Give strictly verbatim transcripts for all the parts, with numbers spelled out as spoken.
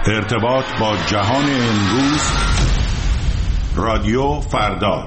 ارتباط با جهان امروز. رادیو فردا.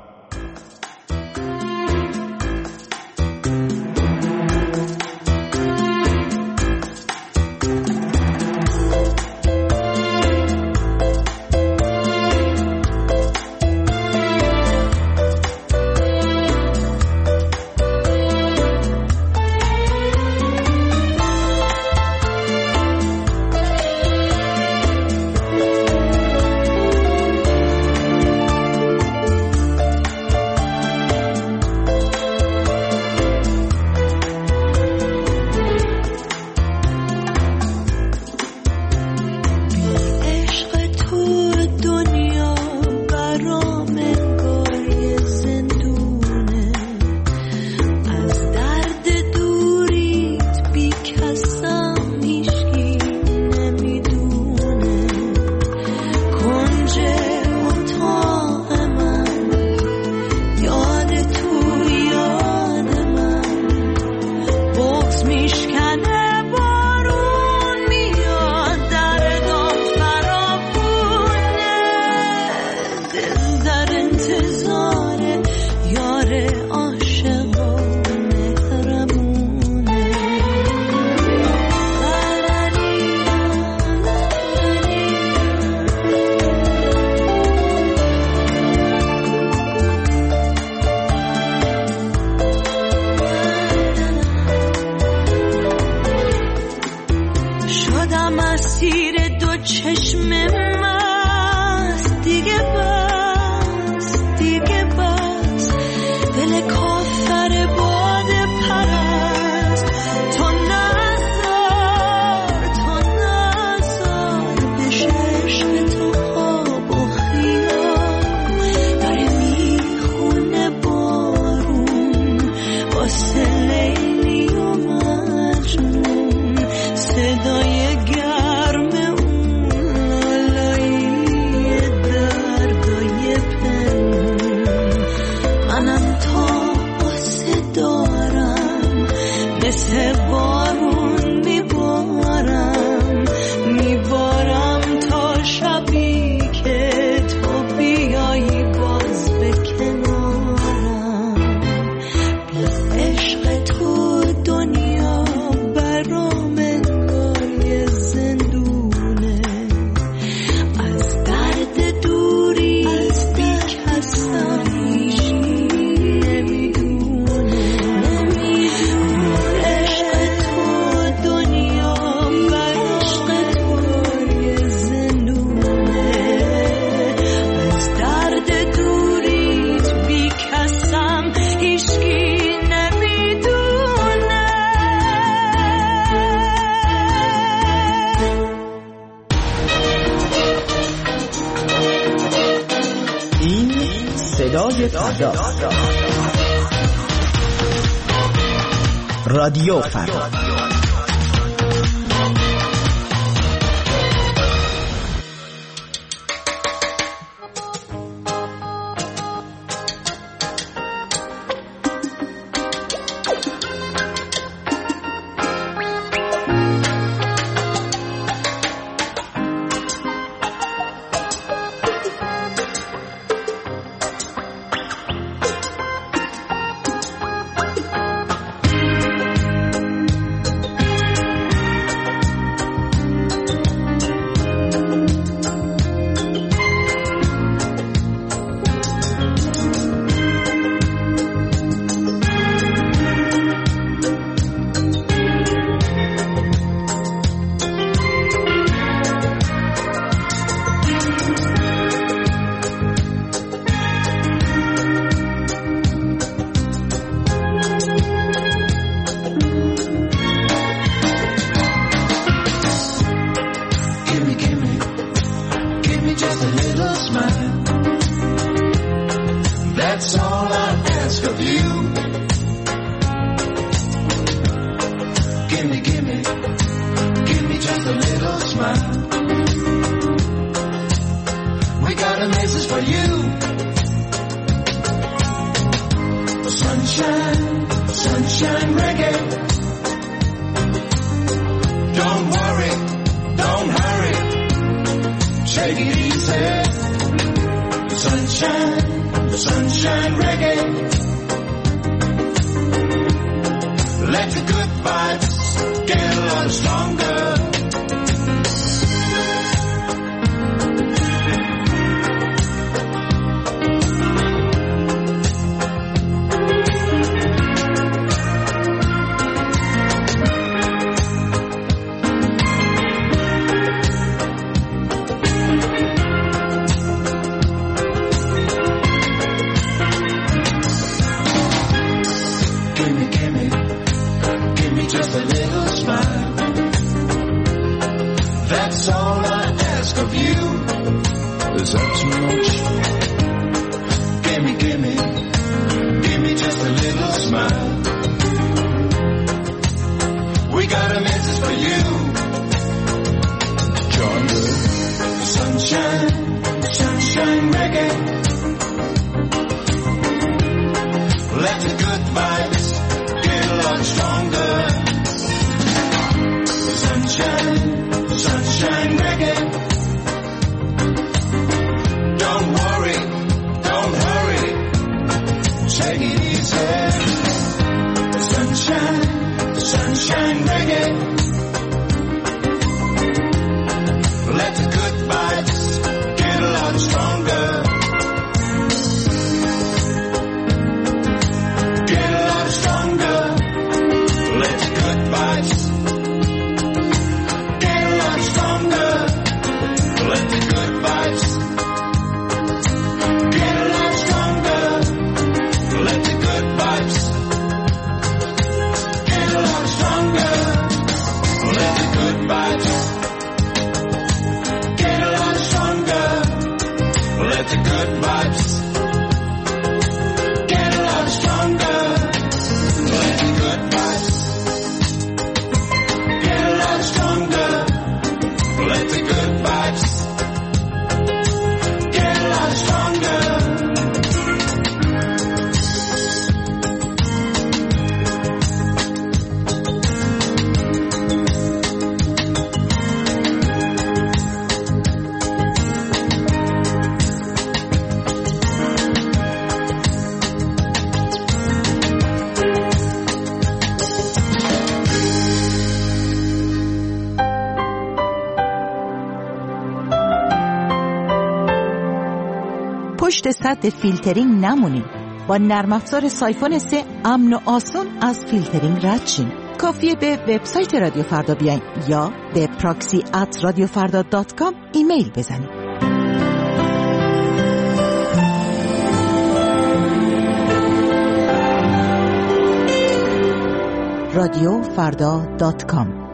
رادیو فردا. Take it easy. Sunshine, sunshine reggae. Let the good vibes get a lot stronger. Is that too much? Gimme, gimme, gimme just a little smile. We got a message for you. Georgia. Sunshine, sunshine reggae. Let the good vibes get a lot stronger. Sunshine, sunshine reggae. Don't worry, don't hurry, take it easy. Sunshine, sunshine reggae. Let the good vibes get a lot stronger. Get a lot stronger. Let the good vibes get a lot stronger. Let the good vibes get a lot stronger. Let the good vibes get a lot stronger. Let the good vibes get a lot stronger. Let the good vibes get a lot stronger. Let the good vibes get a lot stronger. Let the good vibes get a lot stronger. پشت سد فیلترینگ نمونید. با نرم افزار سایفون سه امن و آسون از فیلترینگ رد شین. کافیه به وبسایت رادیو فردا بیاین یا به پراکسی ات رادیو فردا دات کام ایمیل بزنید. رادیو فردا دات کام.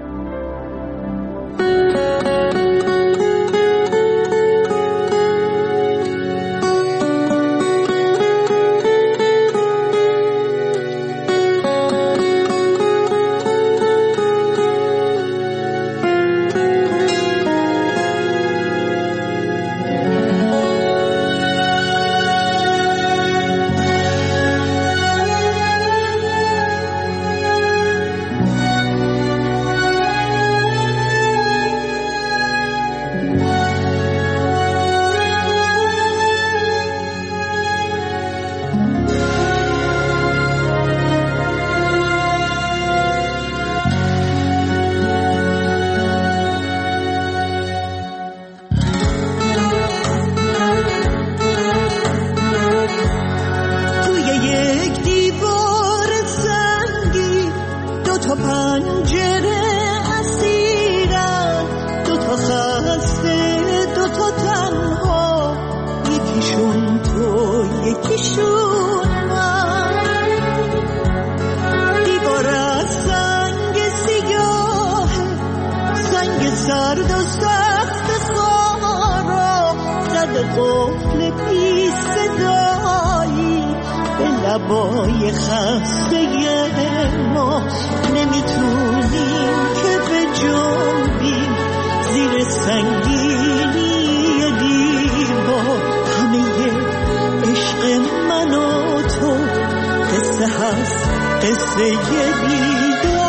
لبای خسته ما نمیتونیم که به جنبیم زیر سنگینی دیوار. همه عشق من و تو قصه هست، قصه دیدار.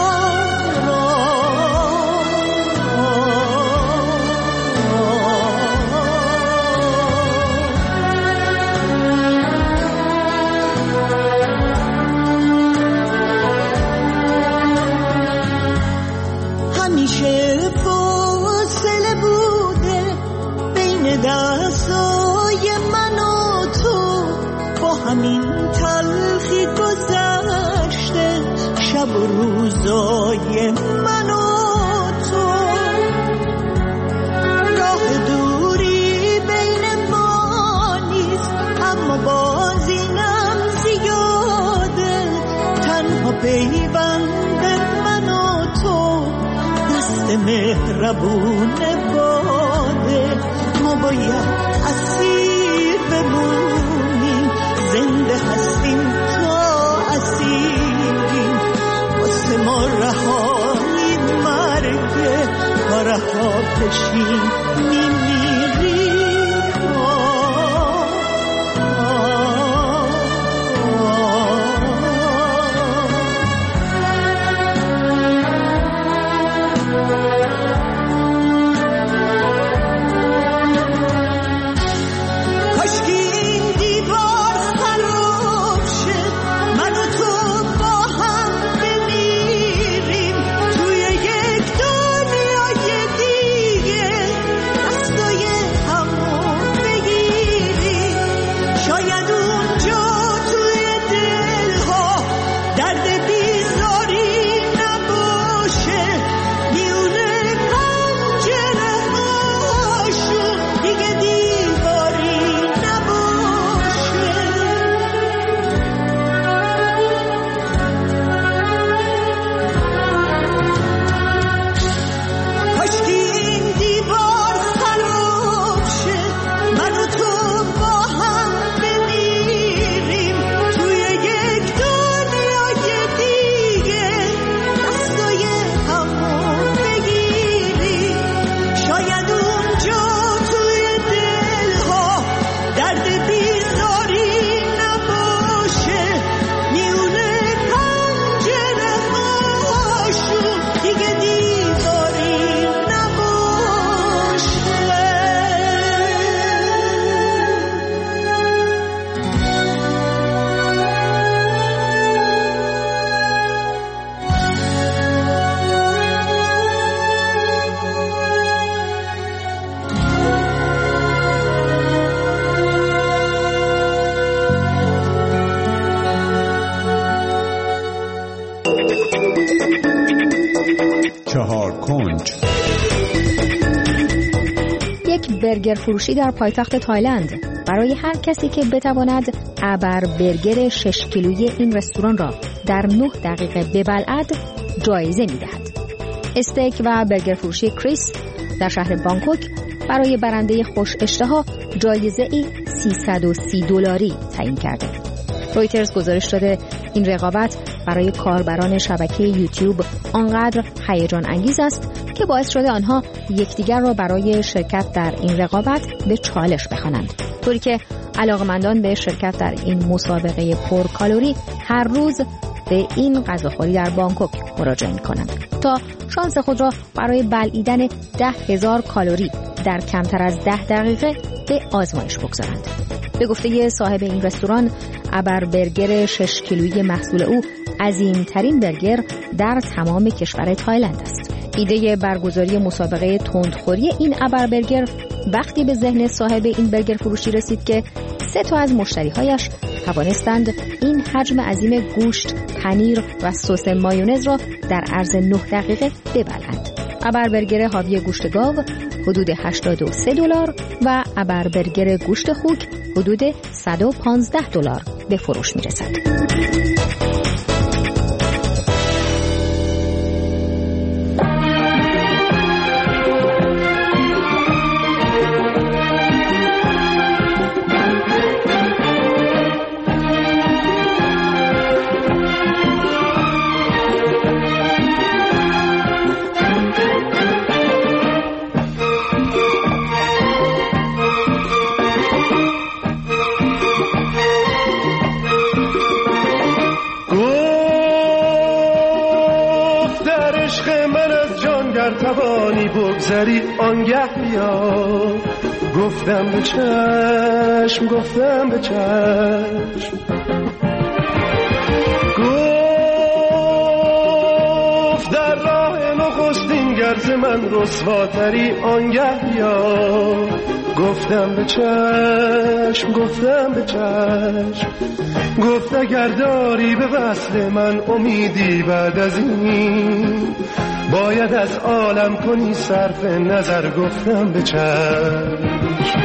شب و روزای من و تو، راه دوری بین ما نیست اما باز اینم زیاده، تنها پیوند من و تو دست مهربون باده. ما باید اسیر بمونیم، زنده هستیم تا اسیریم، واسه ما رهایی مرگه و رها بشیم میمیریم. چهار کنج. یک برگر فروشی در پایتخت تایلند برای هر کسی که بتواند ابر برگر شش کیلویی این رستوران را در نه دقیقه ببلعد جایزه می‌دهد. استیک و برگر فروشی کریس در شهر بانکوک برای برنده خوش اشتها جایزه ای سیصد و سی دلاری تعیین کرده. رویترز گزارش داده این رقابت برای کاربران شبکه یوتیوب آنقدر هیجان انگیز است که باعث شده آنها یکدیگر را برای شرکت در این رقابت به چالش بخوانند، طوری که علاقمندان به شرکت در این مسابقه پرکالری هر روز به این غذاخوری در بانکوک مراجعه می‌کنند تا شانس خود را برای بلعیدن ده هزار کالری در کمتر از ده دقیقه به آزمایش بگذارند. به گفته صاحب این رستوران، ابر برگر شش کیلویی محصول او عظیم‌ترین برگر در تمام کشور تایلند است. ایده برگزاری مسابقه تندخوری این ابر برگر وقتی به ذهن صاحب این برگر فروشی رسید که سه تا از مشتریهایش توانستند این حجم عظیم گوشت، پنیر و سس مایونز را در عرض نه دقیقه ببلند. ابر برگر حاوی گوشت گاو حدود هشتاد و سه دلار و ابر برگر گوشت خوک حدود صد و پانزده دلار به فروش می‌رسد. توانی بگذری آنگه بیا، گفتم به چشم گفتم به چشم، گفت در راه نخستین گر ز من رسواتری آنگه بیا. گفتم به چشم گفتم به چشم، گفت اگر داری به وصل من امیدی بعد از این باید از عالم کنی صرف نظر. گفتم به چشم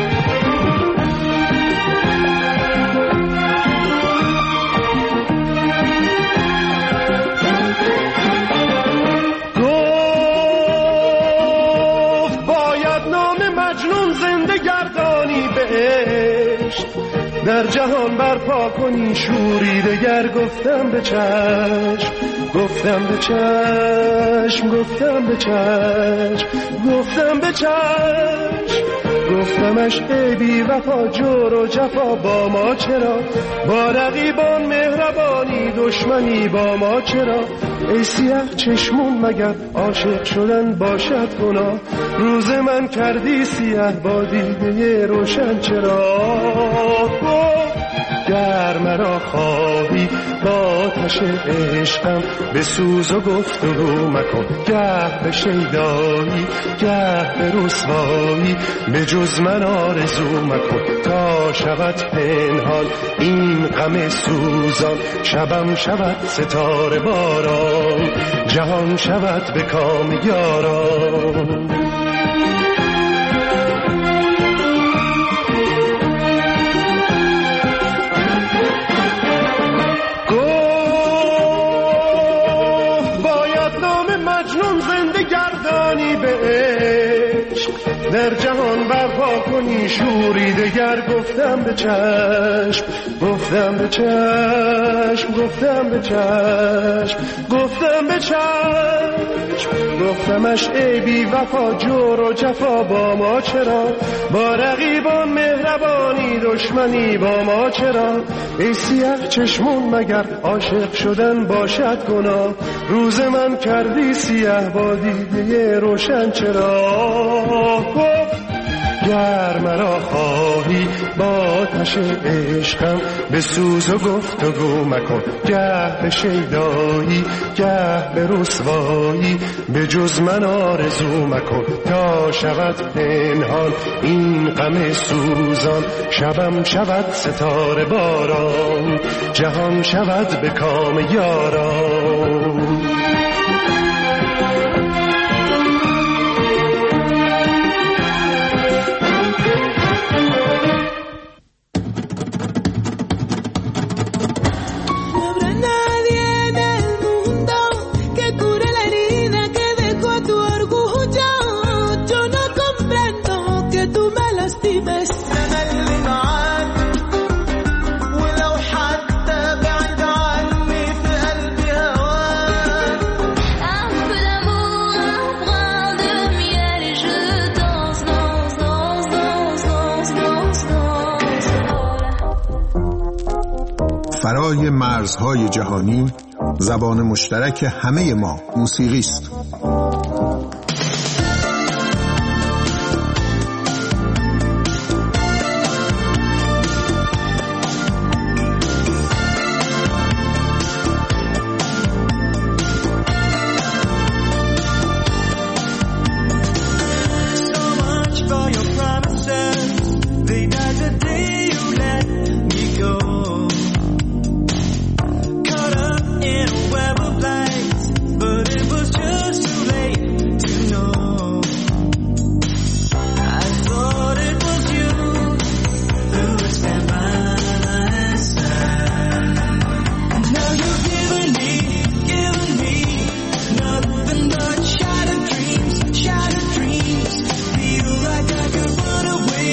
در جهان برپا کنی شوری دگر. گفتم به چشم گفتم به چشم گفتم به چشم گفتم به چشم. گفتمش ای بی وفا جور و جفا با ما چرا، با رقیبان مهربانی دشمنی با ما چرا. ای سیاه چشمون مگر عاشق شدن باشد گناه، روز من کردی سیاه با دیده روشن چرا. گر مرا خواهی با آتش عشقم به سوز و گفتگو مکن، گه به شیدایی گه به رسوایی به جز من آرزو مکن. تا شود پنهان این غم سوزان، شبم شود ستاره باران، جهان شود به کام یاران. در جهان برپا کنی شوری دگر. گفتم به چشم گفتم به چشم گفتم به چشم گفتم به چشم. گفتمش ای بی وفا جور و جفا با ما چرا، با رقیبان مهربانی دشمنی با ما چرا. ای سیاه چشمون مگر عاشق شدن باشد گناه، روز من کردی سیاه با دیده روشن چرا. گر مرا خواهی با آتش عشقم به سوز و گفتگو مکن، گه به شیدایی گه به رسوایی به جز من آرزو مکن. تا شود پنهان این غم سوزان، شبم شود ستاره باران، جهان شود به کام یاران. فرای مرزهای جهانی زبان مشترک همه ما موسیقی است. Away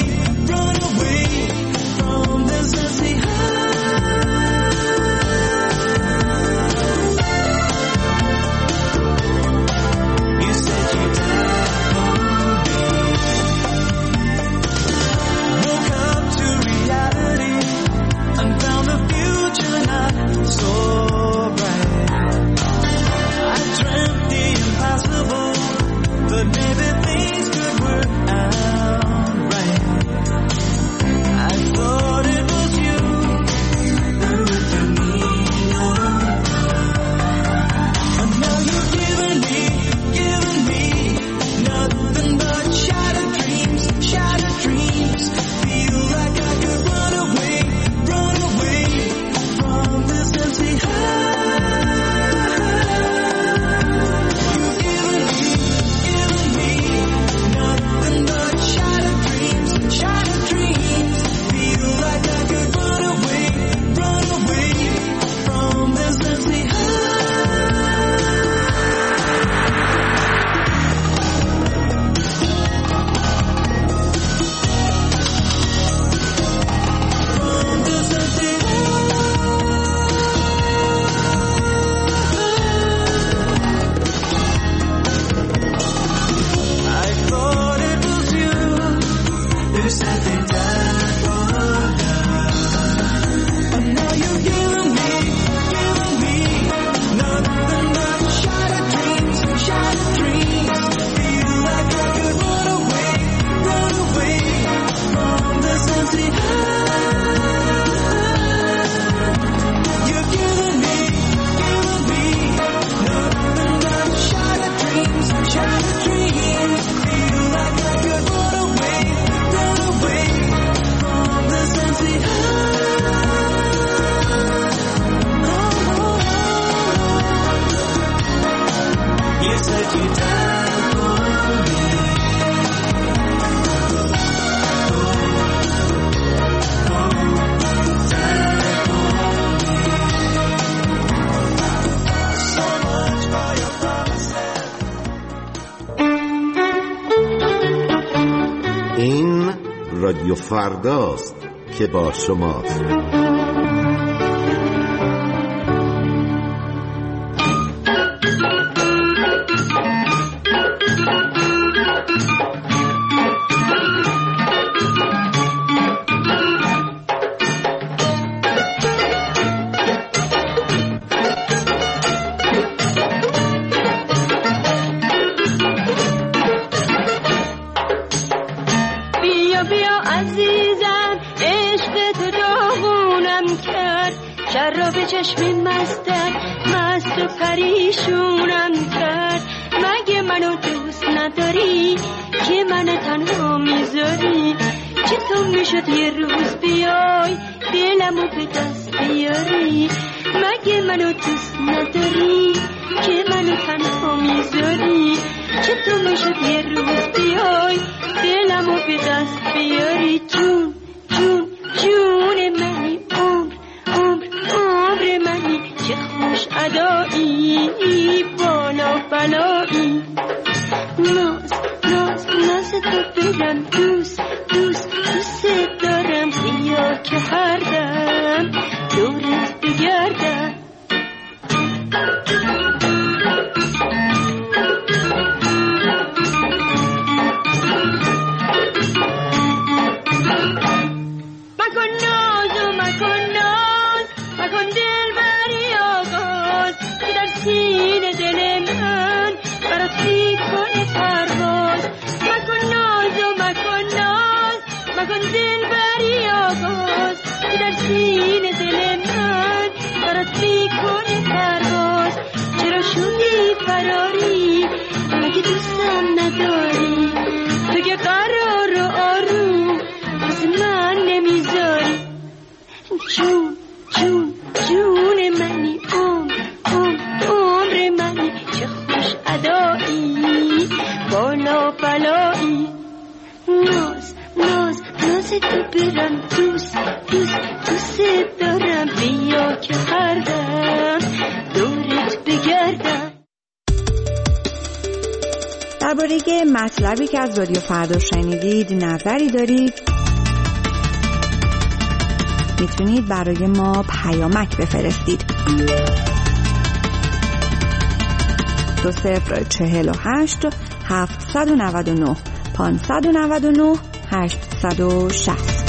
این رادیو فرداست که با شماست. چشم مستت مست و پریشونم کرد. مگه منو دوست نداری که من تنها میذاری؟ چطور میشد یه روز بیای دلمو به دست بیاری؟ مگه منو دوست نداری که منو تنها میذاری؟ چطور میشد یه روز بیای دلمو به دست بیاری؟ جون جون جون منی، عمر عمر عمر منی، چه خوش ادایی بالا بلایی. ناز ناز ناز تو بدم دوست دوست دوست دارم، بیا که هر دم دورت بگردم. مکن ناز و مکن ناز، مکن دل بری آغاز، که در سینه دل من برات میکنه پرواز. مکن ناز و مکن ناز، مکن دل بری آغاز، که در سینه دل من برات میکنه پرواز. چرا شدی فراری مگه دوستم نداری؟ تو که قرار و آروم واسه من نمیذاری. جون جون جون منی، عمر عمر عمر منی، چه خوش ادایی بالا بلایی. ناز ناز ناز تو برم دوست دوست دوست دارم، بیا که هر دم دورت بگردم. درباره مطلبی که از رادیو فردا شنیدید نظری دارید، میتونید برای ما پیامک بفرستید. دو صفر چهل و هشت هفتصد و نود و نه پانصد و نود و نه هشتصد و شصت.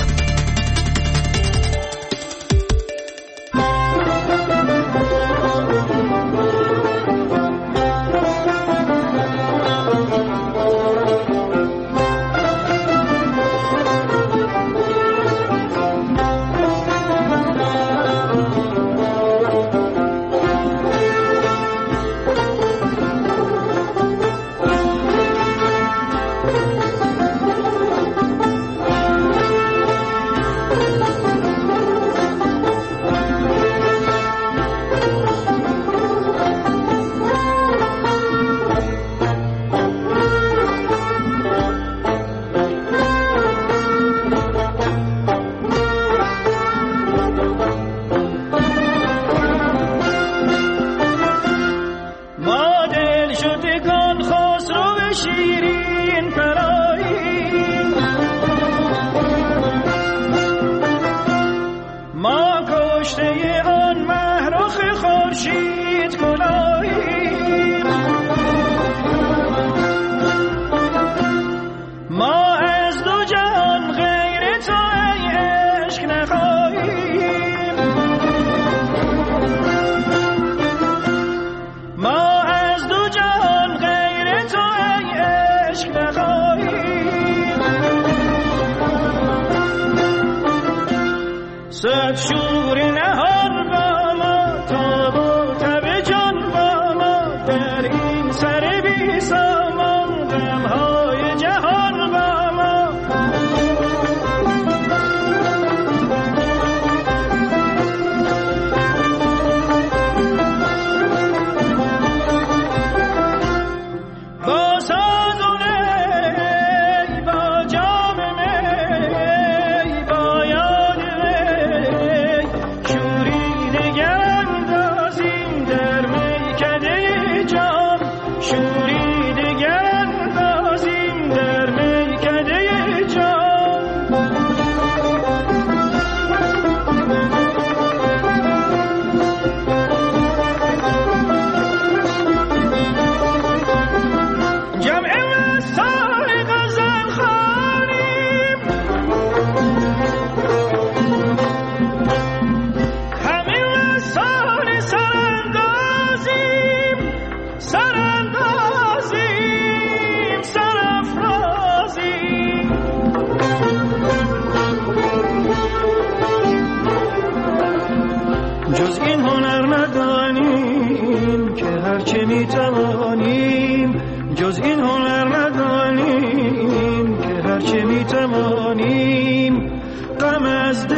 میتوانیم جز این هنر ندانیم که هرچه میتوانیم غم از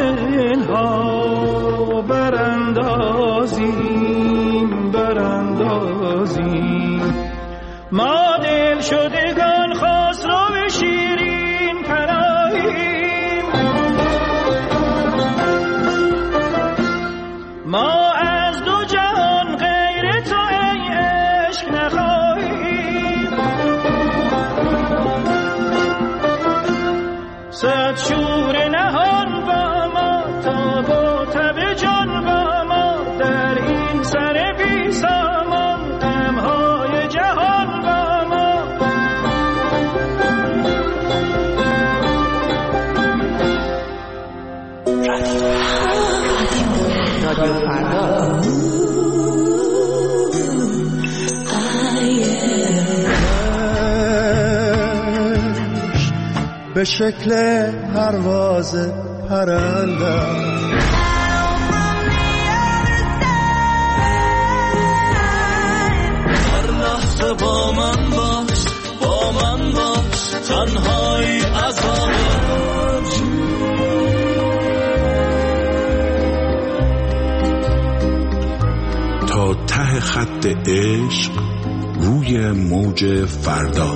دلها براندازیم براندازیم. ما دل شدگان خسرو شیرین پناهیم، ما از دو جهان غیر تو ای عشق نخواهیم. صد شور نهان با ما تا با تب جان با ما در این سر بی سامان غمهای جهان با ما. رادیو فردا به شکل پرواز پرنده هر لحظه با من باش با من باش تنهایی عذاب تا ته خط عشق روی موج فردا.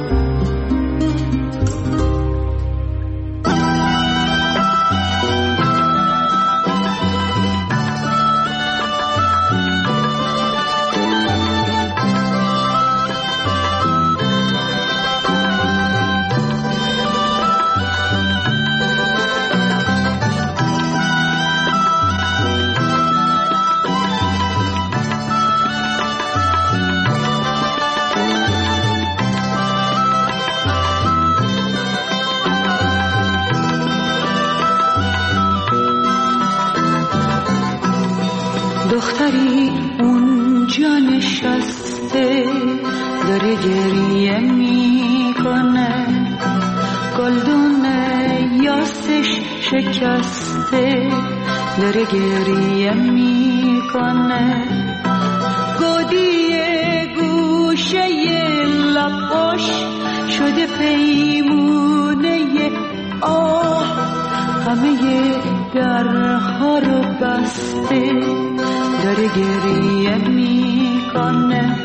دختری اونجا نشسته داره گریه میکنه، گلدون یاسش شکسته داره گریه میکنه، گودی گوشه لباش شده پیمونه آه، همه درها رو بسته داره گریه میکنه.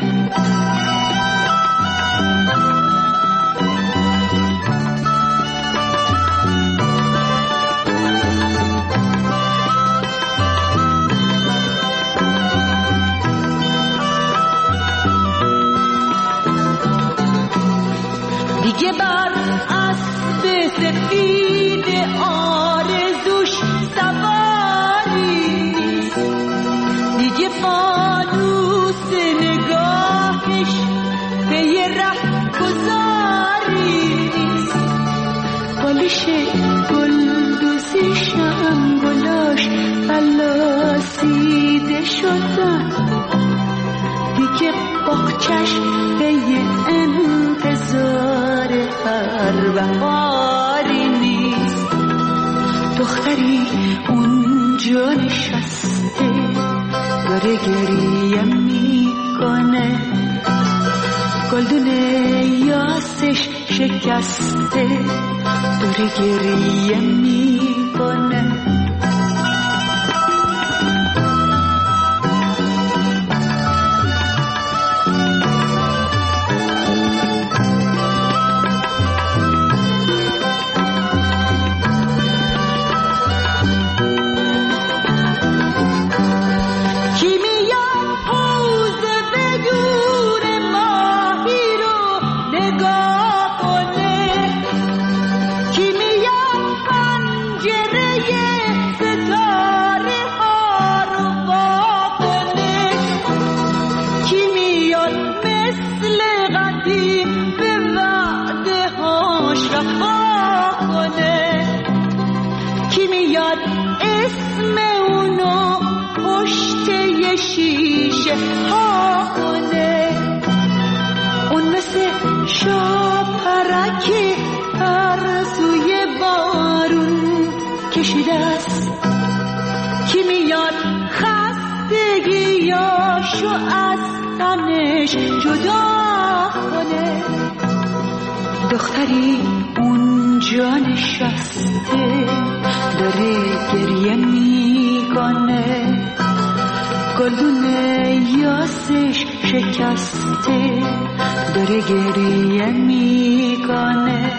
دیگه بر اسب سفید آرزوش سواری نیست، دیگه فانوس نگاهش به یه ره گذاری نیست، بالش گلدوزیشم گلاش فلاسیده شدن، دیگه باغچش به یه انتظار هر بهاری نیست. دختری اونجا نشسته داره گریه میکنه، گلدون یاسش شکسته داره گریه میکنه. شیشه ها کنه، اون مثل شاپرک ترسوی بارون کشیده است، کی میاد خستگیاشو از تنش جدا کنه. دختری اونجا نشسته داره گریه میکنه، گلدون یاسش شکسته داره گریه میکنه.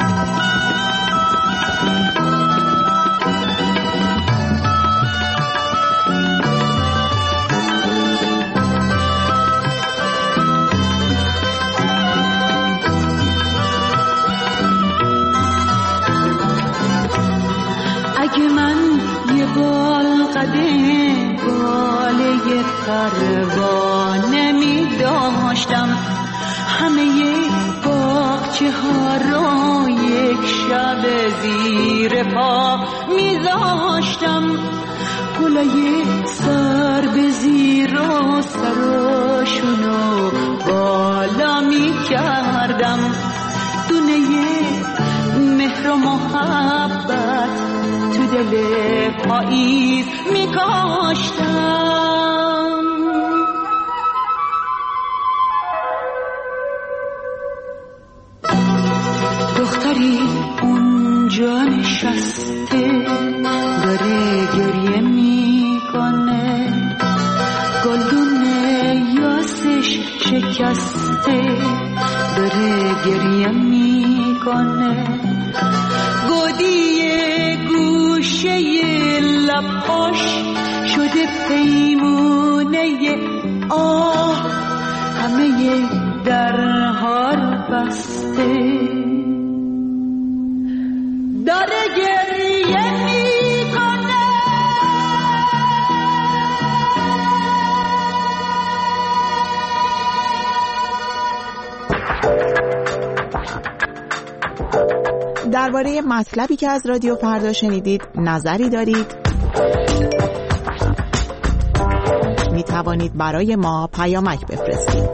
اگه من یه بال قده باله پروانه می داشتم، همه باغچه ها رو یک شب زیر پا می داشتم، گلای سر به زیر و سراشونو بالا می کردم، دونه مهر و محبت تو دل پاییز می کاشتم. دختری اونجا نشسته داره گریه میکنه، گلدون یاسش شکسته داره گریه میکنه، گودی گوشه لباش شده پیمونه آه، همه درها رو بسته داره گریه میکنه. درباره مطلبی که از رادیو فردا شنیدید نظری دارید؟ می توانید برای ما پیامک بفرستید.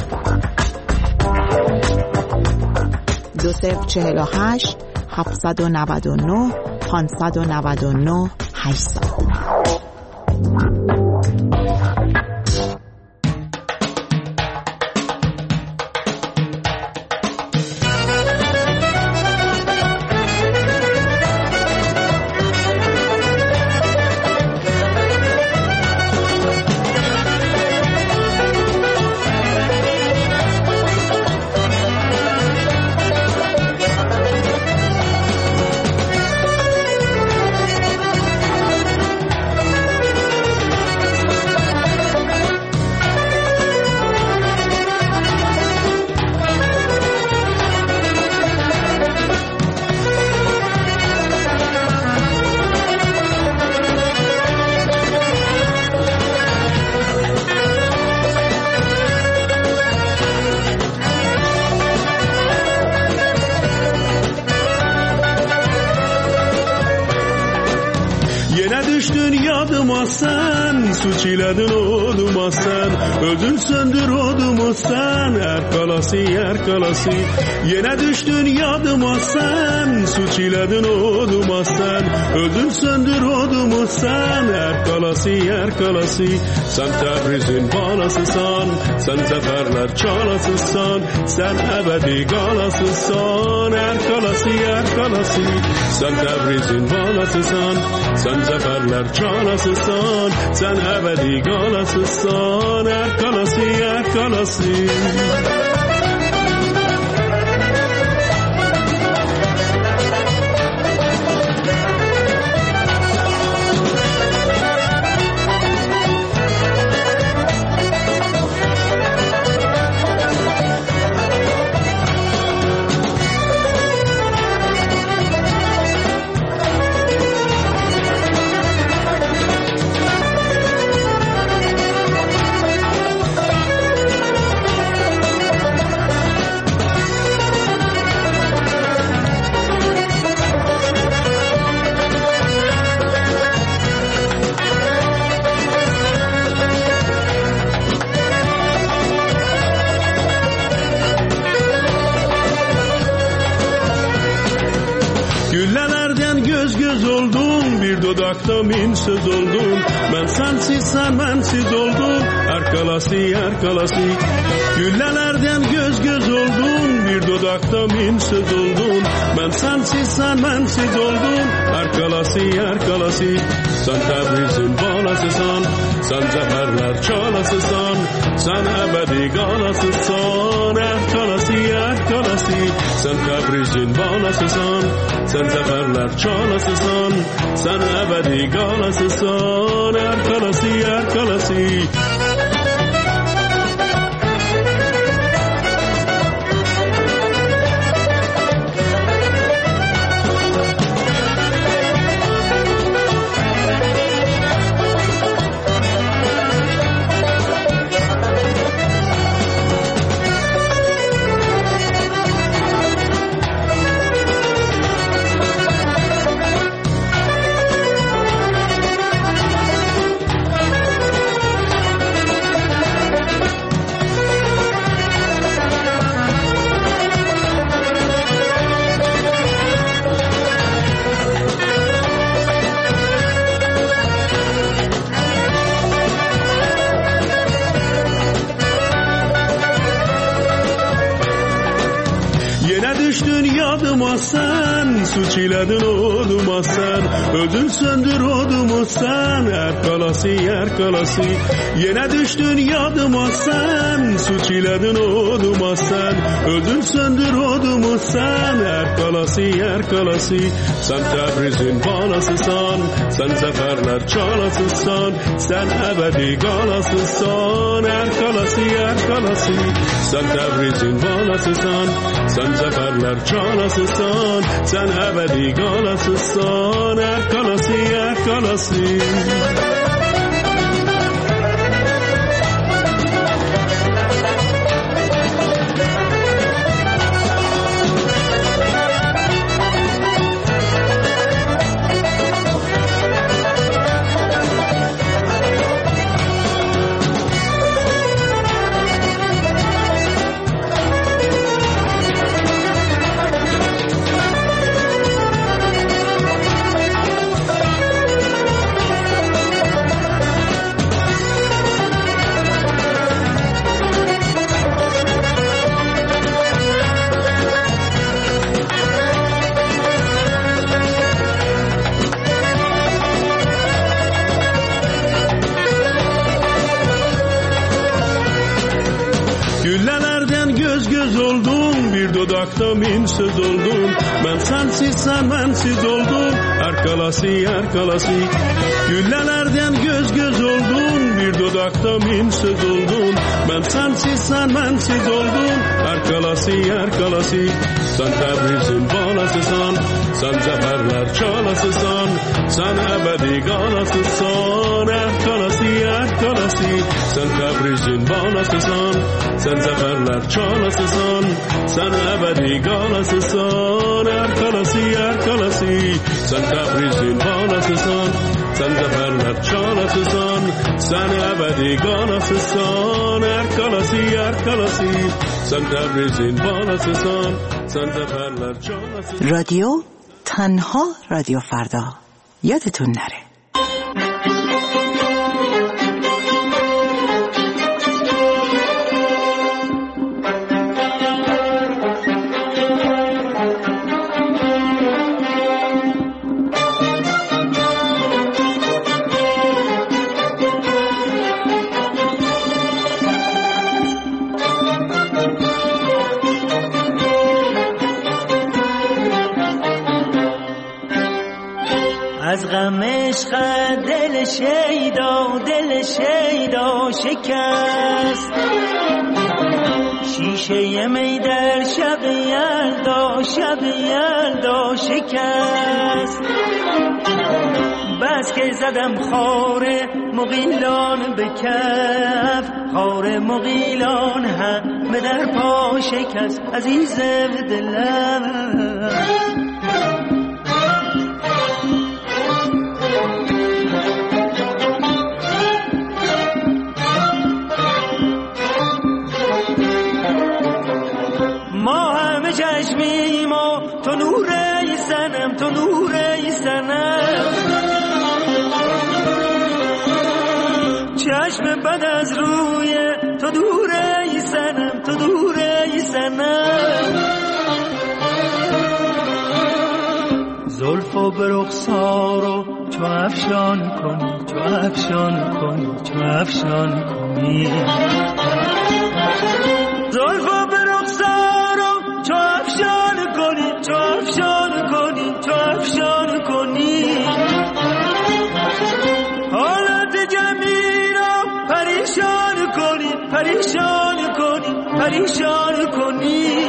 دو صفر چهل و هشت هفتصد و نود و نه پانصد و نود و نه هشتصد. Sen suçiledin oğluma sen, öldün söndür oğluma sen, erkalası erkalası. Yine düştün yadıma sen, suçiledin oğluma sen, öldün söndür oğluma sen, erkalası erkalası. Sen Tebriz'in balasısan, sen zaferler çalasısan, sen ebedi galasısan, erkalası erkalası. Sen Tebriz'in balasısan, sen zaferler çalasısan, sen ebedi galasısan, erkalası erkalası. Güllelerden göz göz oldum, bir dudakta min söz oldum. Ben sensiz sen bensiz oldum, erkalası erkalası. Güllelerden göz göz oldum, bir dudakta min söz oldum. Ben sensiz sen bensiz oldum, erkalası erkalası. Sen Tebriz'in balasısan, sen zaferler çalasısan, sen ebedi galasısan, erkalası erkalası. Sen Tebriz'in balasısan, sen zaferler çalasısan, sen ebedi galasısan, erkalası erkalası. Sen su çiledin oduma sen, ödün söndür odumu sen, erkalası erkalası. Yine düştün yadıma sen, su çiledin oduma sen, ödün söndür odumu sen, erkalası erkalası. Sen Tebriz'in balasısan, sen zaferler çalasısan, sen ebedi galasısan, erkalası erkalası. Sen Tebriz'in balasısan, sen zaferler çalasısan, sen ebedi galasısan, erkalası erkalası. Güllelerden göz göz oldum, bir dudakta min söz oldum. Ben sensiz sen bensiz oldum, erkalası erkalası. Güllelerden göz göz oldum, bir dudakta min söz oldum. Ben sensiz sen bensiz oldum, erkalası erkalası. Sen Tebriz'in balasısan, sen zaferler çalasısan, sen ebedi galasısan, erkalası erkalası. Sen Tebriz'in balasısan, sen zaferler çalasısan, sen ebedi galasısan, erkalası erkalası. Sen Tebriz'in balasısan, sen zaferler çalasısan, sen ebedi galasısan, erkalası erkalası. Sen Tebriz'in balasısan, sen zaferler çalasısan. رادیو تنها رادیو فردا، یادتون نره. از غم عشق دل شیدا دل شیدا شکست، شیشه می در شب یلدا شب یلدا شکست. بس که زدم خار مغیلان به کف، خار مغیلان همه در پا شکست. عزیز دلم چشمیم و تو نور زن سنم تو نور ای سنم، چشم بد از روی تو دور ای سنم، تو دور ای سنم. زلفو به رخسارو چو افشان کنی، چو افشان کنی، چو افشان کنی. زلفو به رخسارو چو افشان کنی، چو افشان کنی، چو افشان کنی. حالت جمعی را پریشان کنی، پریشان کنی، پریشان کنی.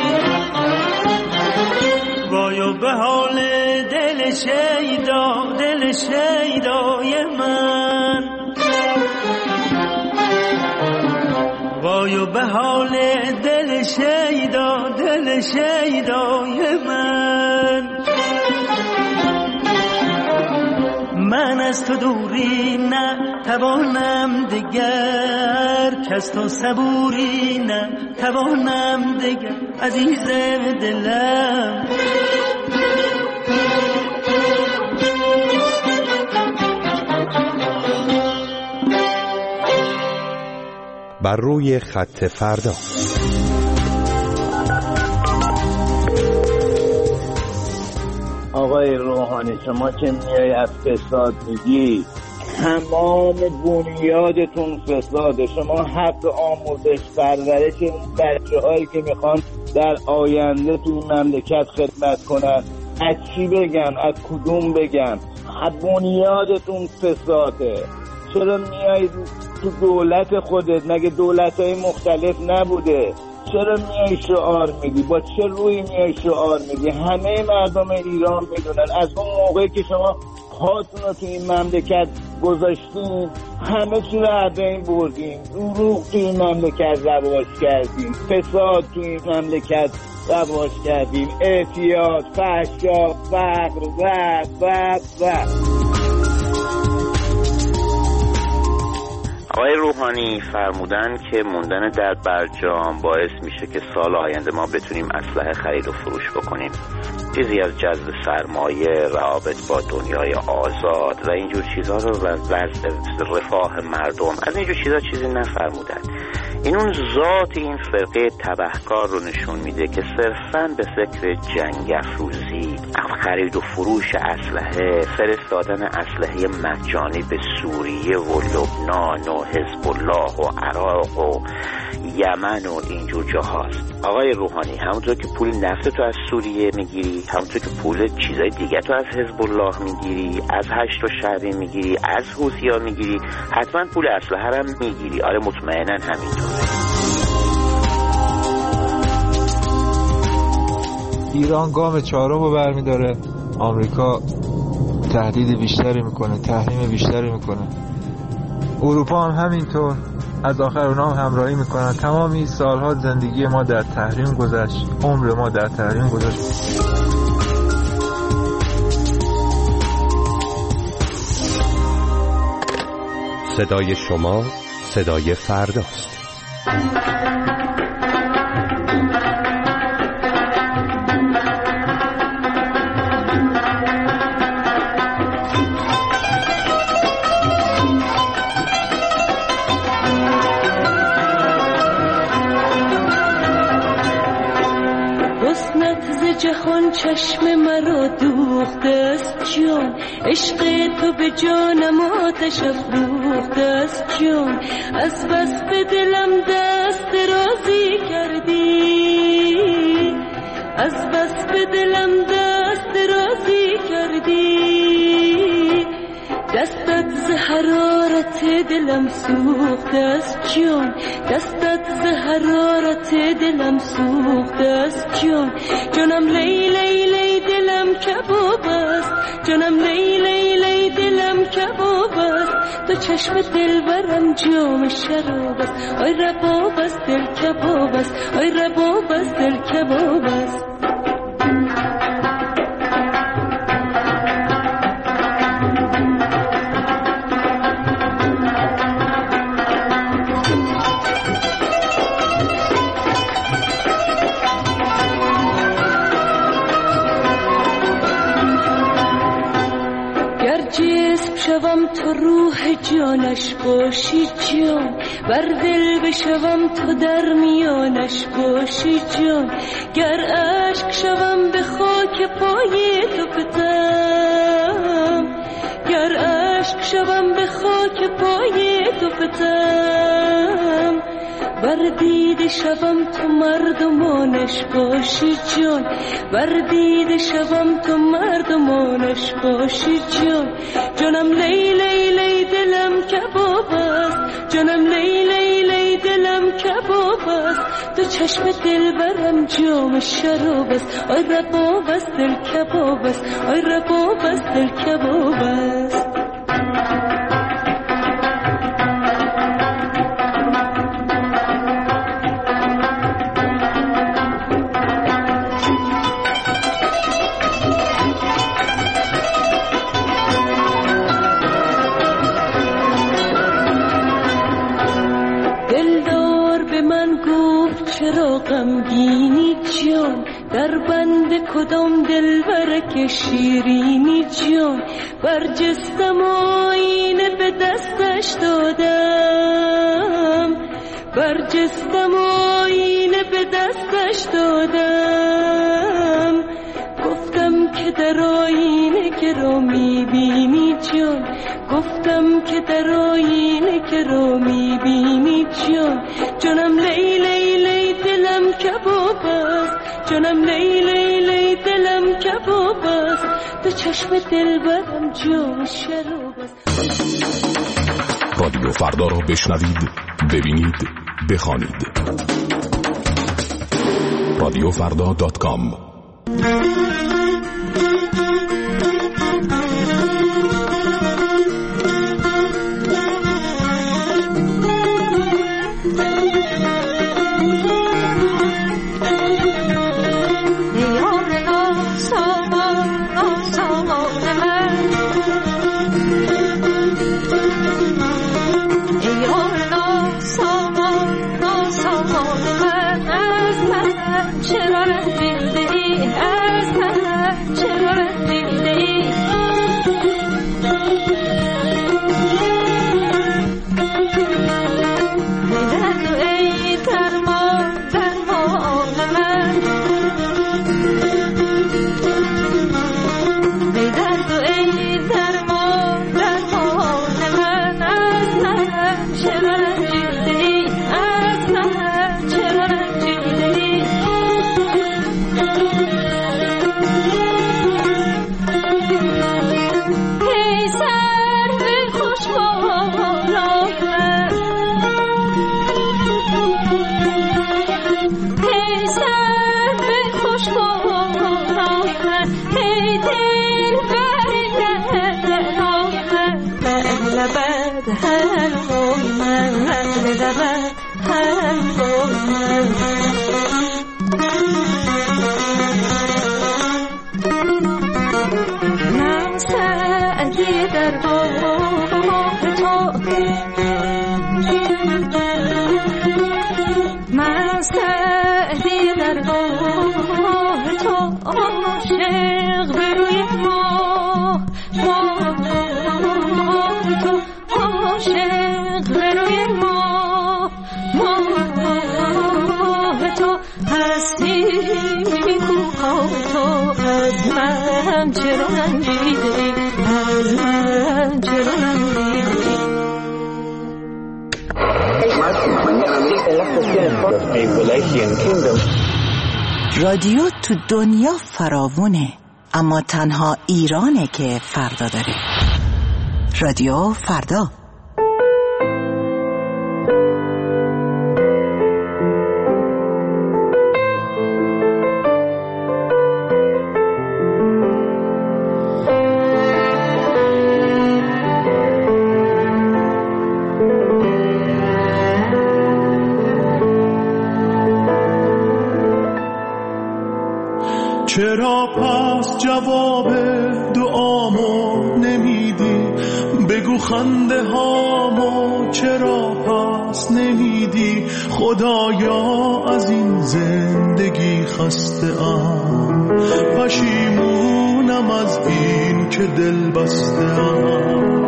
وایو به حال دل شیدا، دل شیدای من، وایو به حال دل شیدا، دل شیدای من. من از تو دوری نه توانم دگر، کس تو صبوری نه توانم دگر، عزیز دلم. بر روی خط فردا. آقای روحانی شما که میای از فساد میگی، تمام بنیادتون فساده. شما حق آموزش پرورش اون بچه هایی که میخوان در آینده تو این مملکت خدمت کنن، از چی بگم، از کدوم بگم؟ بنیادتون فساده. چرا میای تو دولت خودت؟ مگه دولت های مختلف نبوده؟ چرا میای شعار میدی؟ با چه روی میای شعار میدی؟ همه مردم ایران میدونن از اون موقعی که شما پاتون رو تو این مملکت گذاشتین همه چی رو از بین بردیم. دروغ تو این مملکت رواج کردیم، فساد تو این مملکت رواج کردیم، اعتیاد، فحشا، فقر و و و. آقای روحانی فرمودن که موندن در برجام باعث میشه که سال آینده ما بتونیم اسلحه خرید و فروش بکنیم. چیزی از جذب سرمایه، روابط با دنیای آزاد و اینجور چیزها رو و وضع رفاه مردم، از اینجور چیزها چیزی نفرمودن. این اون ذات این فرقه تبهکار رو نشون میده که صرفاً به فکر جنگ افروزی، خرید و فروش اسلحه، فرستادن اسلحه مجانی به سوریه و لبنان و حزب الله و عراق و یمن و اینجور جاهاست. آقای روحانی همونطور که پول نفت تو از سوریه میگیری، همونطور که پول چیزای دیگه تو از حزب الله میگیری، از هشت و شعبی میگیری، از حوثی‌ها میگیری، حتما پول اسلحه هم میگیری. آره مطمئنا همینطوره. ایران گام چهارم رو برمیداره، آمریکا تهدید بیشتری میکنه، تحریم بیشتری میکنه، اروپا هم همینطور، از آخر اونا هم همراهی میکنن. تمامی سالها زندگی ما در تحریم گذشت، عمر ما در تحریم گذشت. صدای شما صدای فرداست. جهان چشم مرا دوخته است جان، عشق تو به جانم آتش افروخته است جان. از بس به دلم دست درازی کردی، از بس به دلم دست درازی کردی. دستت ز حرارت دلم سوخته است جان، دستت ز حرارت دلم سوخته است جان. جانم لی لی لی دلم کباب است، جانم لی لی لی دلم کباب است. تو چشم دلبرم جام شراب است، آی رباب است دل کباب است، آی رباب است دل کباب است. جسم شوم تو روح جانش باشی جان، بر دل بشوم تو در میانش باشی جان. گر عشق شوم به خاک پای تو فتم، گر عشق شوم به خاک پای تو فتم. بر دیده شوم تو مردمانش باشی جان، بر دیده شوم تو مردمانش باشی جان. جانم لی لی لی دلم کباب است، جانم لی لی لی دلم کباب است. تو چشم دل برم جام شراب است، آی رباب است دل کباب است، آی رباب است دل کباب است. چرا غمگینی جان، در بند کدام دلبرک شیرینی جان. برجستم آینه به دستش دادم، برجستم آینه به دستش دادم. گفتم که در آینه که را میبینی جان، گفتم که در آینه که را میبینی جان. جانم لی لی لی دلم کباب است، جانم لی لی لی دلم کباب است. تو چشم دل برم جام شراب است. رادیو فردا را بشنوید، ببینید، بخوانید. رادیو فردا دات کام. رادیو تو دنیا فراوونه، اما تنها ایرانه که فردا داره. رادیو فردا. چرا پس جواب دعامو نمیدی؟ بگو خنده هامو چرا پس نمیدی؟ خدایا از این زندگی خسته ام، پشیمونم از این این که دل بستم.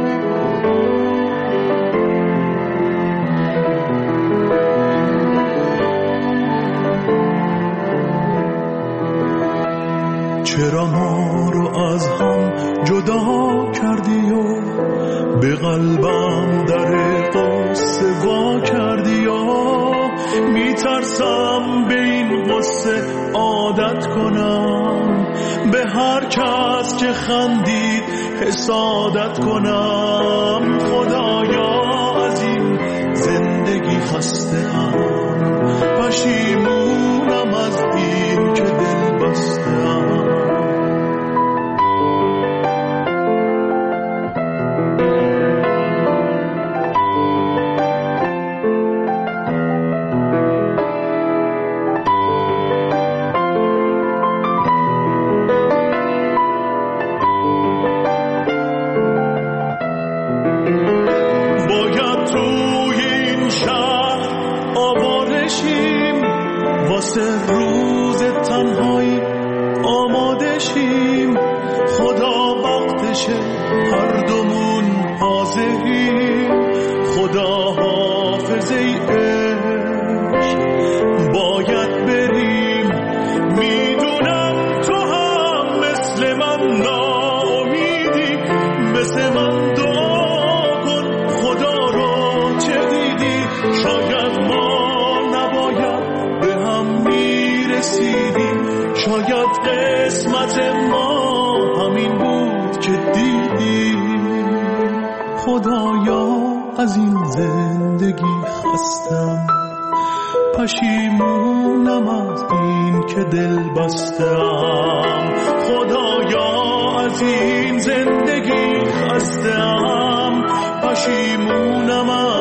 چرا ما رو از هم جدا کردی و به قلبم در قصه وا کردی و میترسم به این قصه عادت کنم، به هر کس که خندید حسادت کنم. خدایا از این زندگی خسته‌ام، پشیمونم از این که دل بسته‌ام. روز تنهایی آماده شیم، خدا وقتشه هر دومون حاضریم. خدا حافظ ای عشق باید بریم، میدونم تو هم مثل من ناامیدی، مثل من دعا کن خدا رو چه دیدی. شاید ما نباید رسیدیم، شاید قسمت ما همین بود که دیدیم. خدایا از این زندگی خستم، پشیمونم از این که دل بستم. خدایا از این زندگی خستم، پشیمونم